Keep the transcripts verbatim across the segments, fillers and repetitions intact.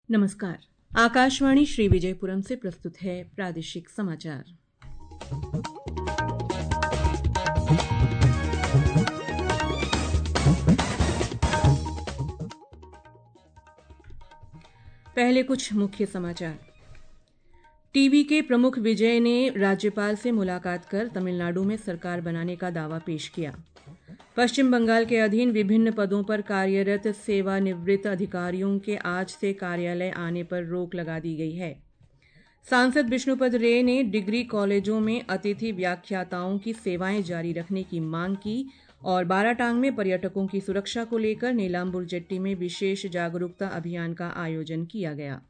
नमस्कार। आकाशवाणी श्री विजयपुरम से प्रस्तुत है प्रादेशिक समाचार। पहले कुछ मुख्य समाचार। टीवी के प्रमुख विजय ने राज्यपाल से मुलाकात कर तमिलनाडु में सरकार बनाने का दावा पेश किया। पश्चिम बंगाल के अधीन विभिन्न पदों पर कार्यरत सेवानिवृत्त अधिकारियों के आज से कार्यालय आने पर रोक लगा दी गई है। सांसद विष्णुपद रे ने डिग्री कॉलेजों में अतिथि व्याख्याताओं की सेवाएं जारी रखने की मांग की और बाराटांग में पर्यटकों की सुरक्षा को लेकर नीलांबुर जेट्टी में विशेष जागरूकता अभियान का आयोजन किया गया।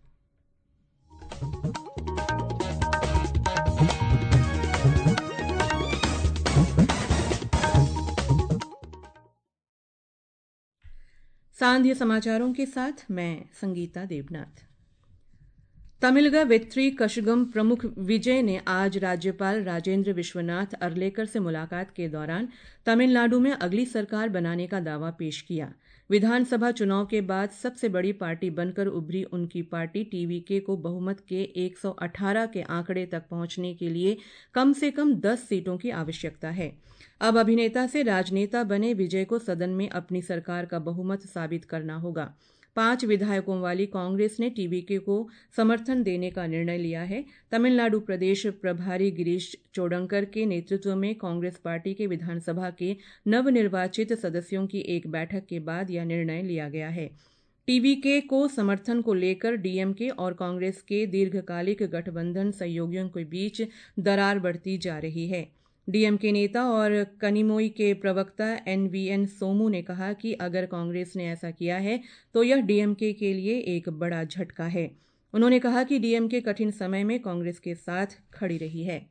सांध्य समाचारों के साथ मैं संगीता देवनाथ। तमिलगा वेत्री कशगम प्रमुख विजय ने आज राज्यपाल राजेंद्र विश्वनाथ अर्लेकर से मुलाकात के दौरान तमिलनाडु में अगली सरकार बनाने का दावा पेश किया। विधानसभा चुनाव के बाद सबसे बड़ी पार्टी बनकर उभरी उनकी पार्टी टीवीके को बहुमत के एक सौ अठारह के आंकड़े तक पहुंचने के लिए कम से कम दस सीटों की आवश्यकता है। अब अभिनेता से राजनेता बने विजय को सदन में अपनी सरकार का बहुमत साबित करना होगा। पांच विधायकों वाली कांग्रेस ने टीवीके को समर्थन देने का निर्णय लिया है। तमिलनाडु प्रदेश प्रभारी गिरीश चोडंकर के नेतृत्व में कांग्रेस पार्टी के विधानसभा के नवनिर्वाचित सदस्यों की एक बैठक के बाद यह निर्णय लिया गया है। टीवीके को समर्थन को लेकर डीएमके और कांग्रेस के दीर्घकालिक गठबंधन सहयोगियों के बीच दरार बढ़ती जा रही है। डीएमके नेता और कनिमोई के प्रवक्ता एनवीएन सोमू ने कहा कि अगर कांग्रेस ने ऐसा किया है तो यह डीएमके के लिए एक बड़ा झटका है। उन्होंने कहा कि डीएमके कठिन समय में कांग्रेस के साथ खड़ी रही है।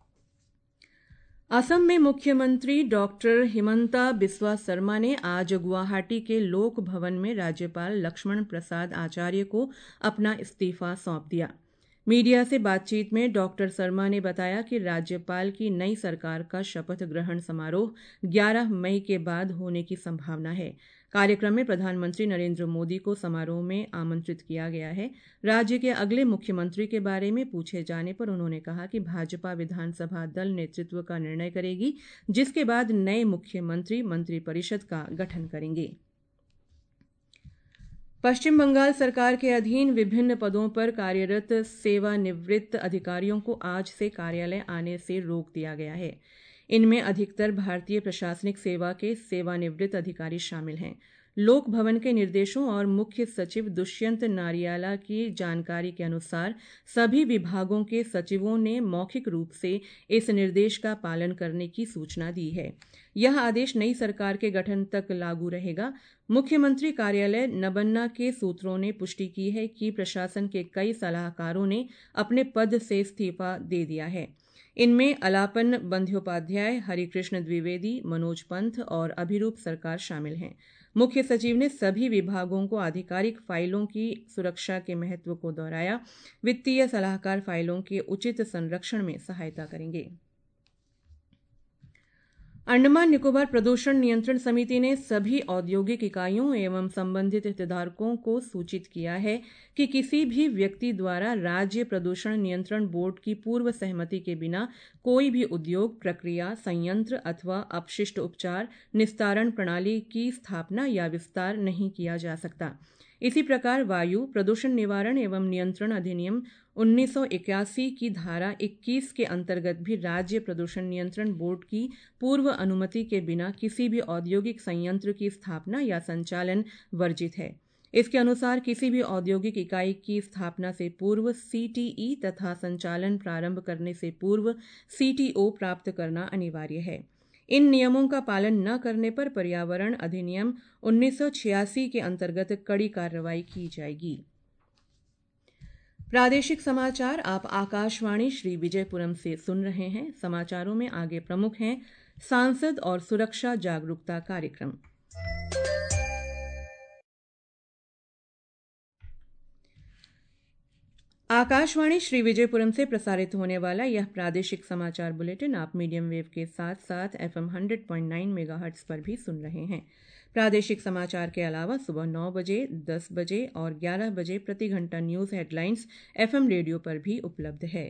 असम में मुख्यमंत्री डॉक्टर हिमंता बिस्वा शर्मा ने आज गुवाहाटी के लोक भवन में राज्यपाल लक्ष्मण प्रसाद आचार्य को अपना इस्तीफा सौंप दिया। मीडिया से बातचीत में डॉक्टर शर्मा ने बताया कि राज्यपाल की नई सरकार का शपथ ग्रहण समारोह ग्यारह मई के बाद होने की संभावना है। कार्यक्रम में प्रधानमंत्री नरेंद्र मोदी को समारोह में आमंत्रित किया गया है। राज्य के अगले मुख्यमंत्री के बारे में पूछे जाने पर उन्होंने कहा कि भाजपा विधानसभा दल नेतृत्व का निर्णय करेगी, जिसके बाद नए मुख्यमंत्री मंत्रिपरिषद का गठन करेंगे। पश्चिम बंगाल सरकार के अधीन विभिन्न पदों पर कार्यरत सेवानिवृत्त अधिकारियों को आज से कार्यालय आने से रोक दिया गया है। इनमें अधिकतर भारतीय प्रशासनिक सेवा के सेवानिवृत्त अधिकारी शामिल हैं। लोक भवन के निर्देशों और मुख्य सचिव दुष्यंत नारियाला की जानकारी के अनुसार सभी विभागों के सचिवों ने मौखिक रूप से इस निर्देश का पालन करने की सूचना दी है। यह आदेश नई सरकार के गठन तक लागू रहेगा। मुख्यमंत्री कार्यालय नबन्ना के सूत्रों ने पुष्टि की है कि प्रशासन के कई सलाहकारों ने अपने पद से इस्तीफा दे दिया है। इनमें अलापन बंद्योपाध्याय, हरिकृष्ण द्विवेदी, मनोज पंथ और अभिरूप सरकार शामिल हैं। मुख्य सचिव ने सभी विभागों को आधिकारिक फाइलों की सुरक्षा के महत्व को दोहराया। वित्तीय सलाहकार फाइलों के उचित संरक्षण में सहायता करेंगे। अंडमान निकोबार प्रदूषण नियंत्रण समिति ने सभी औद्योगिक इकाइयों एवं संबंधित हितधारकों को सूचित किया है कि किसी भी व्यक्ति द्वारा राज्य प्रदूषण नियंत्रण बोर्ड की पूर्व सहमति के बिना कोई भी उद्योग, प्रक्रिया, संयंत्र अथवा अपशिष्ट उपचार निस्तारण प्रणाली की स्थापना या विस्तार नहीं किया जा सकता। इसी प्रकार वायु प्रदूषण निवारण एवं नियंत्रण अधिनियम उन्नीस सौ इक्यासी की धारा इक्कीस के अंतर्गत भी राज्य प्रदूषण नियंत्रण बोर्ड की पूर्व अनुमति के बिना किसी भी औद्योगिक संयंत्र की स्थापना या संचालन वर्जित है। इसके अनुसार किसी भी औद्योगिक इकाई की स्थापना से पूर्व सीटीई तथा संचालन प्रारंभ करने से पूर्व सीटीओ प्राप्त करना अनिवार्य है। इन नियमों का पालन न करने पर पर्यावरण अधिनियम उन्नीस सौ छियासी के अंतर्गत कड़ी कार्रवाई की जाएगी। प्रादेशिक समाचार आप आकाशवाणी श्री विजयपुरम से सुन रहे हैं। समाचारों में आगे प्रमुख हैं सांसद और सुरक्षा जागरूकता कार्यक्रम। आकाशवाणी श्री विजयपुरम से प्रसारित होने वाला यह प्रादेशिक समाचार बुलेटिन आप मीडियम वेव के साथ साथ FM hundred point nine megahertz पर भी सुन रहे हैं। प्रादेशिक समाचार के अलावा सुबह नौ बजे, दस बजे और ग्यारह बजे प्रति घंटा न्यूज हेडलाइंस एफएम रेडियो पर भी उपलब्ध है।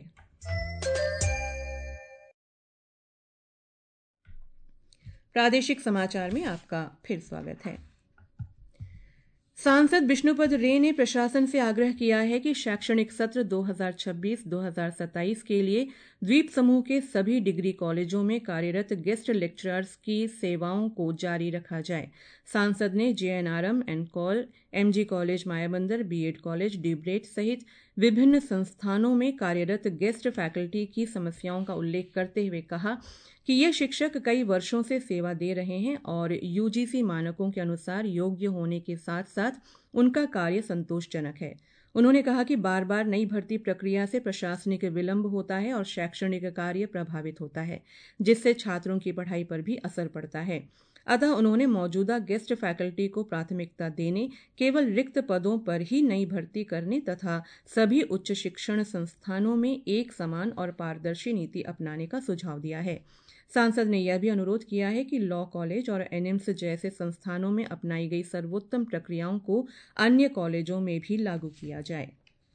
प्रादेशिक समाचार में आपका फिर स्वागत है। सांसद विष्णुपद रे ने प्रशासन से आग्रह किया है कि शैक्षणिक सत्र दो हज़ार छब्बीस दो हज़ार सत्ताईस के लिए द्वीप समूह के सभी डिग्री कॉलेजों में कार्यरत गेस्ट लेक्चरर्स की सेवाओं को जारी रखा जाए। सांसद ने जेएनआरएम, एनकॉल, MG college Mayabunder, B Ed college डीब्रेट सहित विभिन्न संस्थानों में कार्यरत गेस्ट फैकल्टी की समस्याओं का उल्लेख करते हुए कहा कि ये शिक्षक कई वर्षों से सेवा दे रहे हैं और यूजीसी मानकों के अनुसार योग्य होने के साथ साथ उनका कार्य संतोषजनक है। उन्होंने कहा कि बार बार नई भर्ती प्रक्रिया से प्रशासनिक विलंब होता है और शैक्षणिक कार्य प्रभावित होता है, जिससे छात्रों की पढ़ाई पर भी असर पड़ता है। अतः उन्होंने मौजूदा गेस्ट फैकल्टी को प्राथमिकता देने, केवल रिक्त पदों पर ही नई भर्ती करने तथा सभी उच्च शिक्षण संस्थानों में एक समान और पारदर्शी नीति अपनाने का सुझाव दिया है। सांसद ने यह भी अनुरोध किया है कि लॉ कॉलेज और एनिम्स जैसे संस्थानों में अपनाई गई सर्वोत्तम प्रक्रियाओं को अन्य कॉलेजों में भी लागू किया जाए।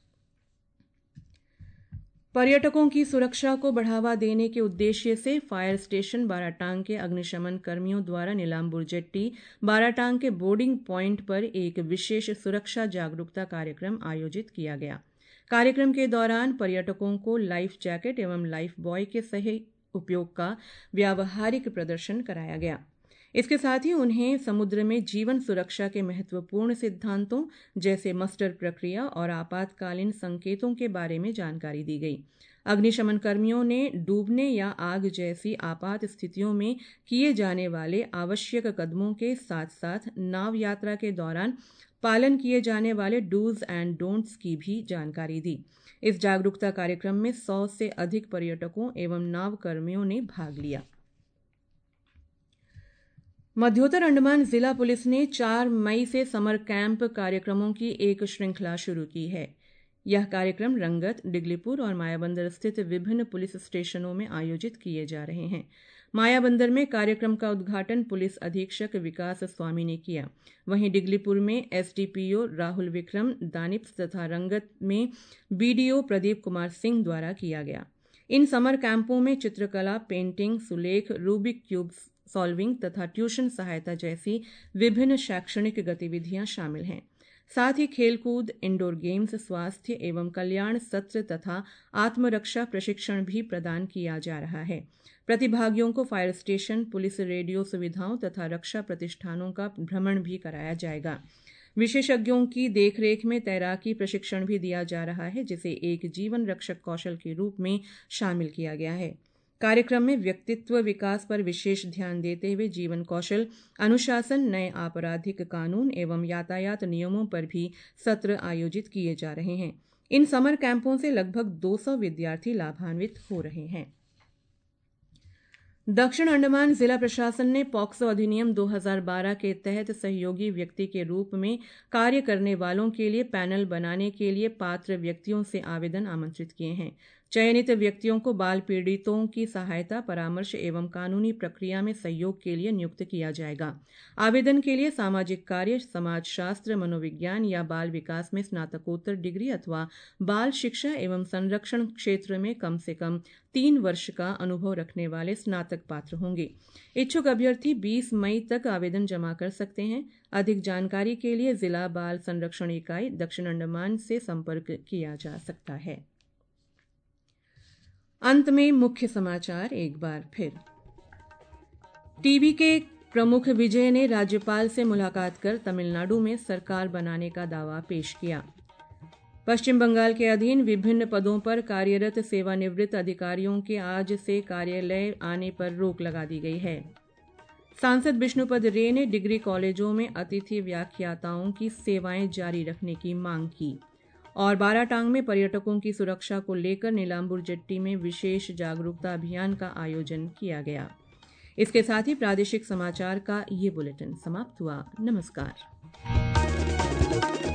पर्यटकों की सुरक्षा को बढ़ावा देने के उद्देश्य से फायर स्टेशन बाराटांग के अग्निशमन कर्मियों द्वारा नीलांबुर जेट्टी, बाराटांग के बोर्डिंग पॉइंट पर एक विशेष सुरक्षा जागरूकता कार्यक्रम आयोजित किया गया। कार्यक्रम के दौरान पर्यटकों को लाइफ जैकेट एवं लाइफ बॉय के सही उपयोग का व्यावहारिक प्रदर्शन कराया गया। इसके साथ ही उन्हें समुद्र में जीवन सुरक्षा के महत्वपूर्ण सिद्धांतों जैसे मस्टर प्रक्रिया और आपातकालीन संकेतों के बारे में जानकारी दी गई। अग्निशमन कर्मियों ने डूबने या आग जैसी आपात स्थितियों में किए जाने वाले आवश्यक कदमों के साथ साथ नाव यात्रा के दौरान पालन किए जाने वाले डूज एंड डोंट्स की भी जानकारी दी। इस जागरूकता कार्यक्रम में सौ से अधिक पर्यटकों एवं नाव कर्मियों ने भाग लिया। मध्योत्तर अंडमान जिला पुलिस ने चार मई से समर कैंप कार्यक्रमों की एक श्रृंखला शुरू की है। यह कार्यक्रम रंगत, डिगलीपुर और मायाबंदर स्थित विभिन्न पुलिस स्टेशनों में आयोजित किए जा रहे हैं। मायाबंदर में कार्यक्रम का उद्घाटन पुलिस अधीक्षक विकास स्वामी ने किया। वहीं डिगलीपुर में एसडीपीओ राहुल विक्रम दानिप्स तथा रंगत में बीडीओ प्रदीप कुमार सिंह द्वारा किया गया। इन समर कैंपों में चित्रकला, पेंटिंग, सुलेख, रूबिक क्यूब सॉल्विंग तथा ट्यूशन सहायता जैसी विभिन्न शैक्षणिक गतिविधियां शामिल हैं। साथ ही खेलकूद, इंडोर गेम्स, स्वास्थ्य एवं कल्याण सत्र तथा आत्मरक्षा प्रशिक्षण भी प्रदान किया जा रहा है। प्रतिभागियों को फायर स्टेशन, पुलिस रेडियो सुविधाओं तथा रक्षा प्रतिष्ठानों का भ्रमण भी कराया जाएगा। विशेषज्ञों की देखरेख में तैराकी प्रशिक्षण भी दिया जा रहा है, जिसे एक जीवन रक्षक कौशल के रूप में शामिल किया गया है। कार्यक्रम में व्यक्तित्व विकास पर विशेष ध्यान देते हुए जीवन कौशल, अनुशासन, नए आपराधिक कानून एवं यातायात नियमों पर भी सत्र आयोजित किए जा रहे हैं। इन समर कैंपों से लगभग दो सौ विद्यार्थी लाभान्वित हो रहे हैं। दक्षिण अंडमान जिला प्रशासन ने पॉक्सो अधिनियम दो हज़ार बारह के तहत सहयोगी व्यक्ति के रूप में कार्य करने वालों के लिए पैनल बनाने के लिए पात्र व्यक्तियों से आवेदन आमंत्रित किए हैं। चयनित व्यक्तियों को बाल पीड़ितों की सहायता, परामर्श एवं कानूनी प्रक्रिया में सहयोग के लिए नियुक्त किया जाएगा। आवेदन के लिए सामाजिक कार्य, समाजशास्त्र, मनोविज्ञान या बाल विकास में स्नातकोत्तर डिग्री अथवा बाल शिक्षा एवं संरक्षण क्षेत्र में कम से कम तीन वर्ष का अनुभव रखने वाले स्नातक पात्र होंगे। इच्छुक अभ्यर्थी बीस मई तक आवेदन जमा कर सकते हैं। अधिक जानकारी के लिए जिला बाल संरक्षण इकाई दक्षिण अंडमान से संपर्क किया जा सकता है। अंत में मुख्य समाचार एक बार फिर। टीवी के प्रमुख विजय ने राज्यपाल से मुलाकात कर तमिलनाडु में सरकार बनाने का दावा पेश किया। पश्चिम बंगाल के अधीन विभिन्न पदों पर कार्यरत सेवानिवृत्त अधिकारियों के आज से कार्यालय आने पर रोक लगा दी गई है। सांसद विष्णुपद रे ने डिग्री कॉलेजों में अतिथि व्याख्याताओं की सेवाएं जारी रखने की मांग की। और बाराटांग में पर्यटकों की सुरक्षा को लेकर नीलांबुर जेट्टी में विशेष जागरूकता अभियान का आयोजन किया गया। इसके साथ ही प्रादेशिक समाचार का ये बुलेटिन समाप्त हुआ। नमस्कार।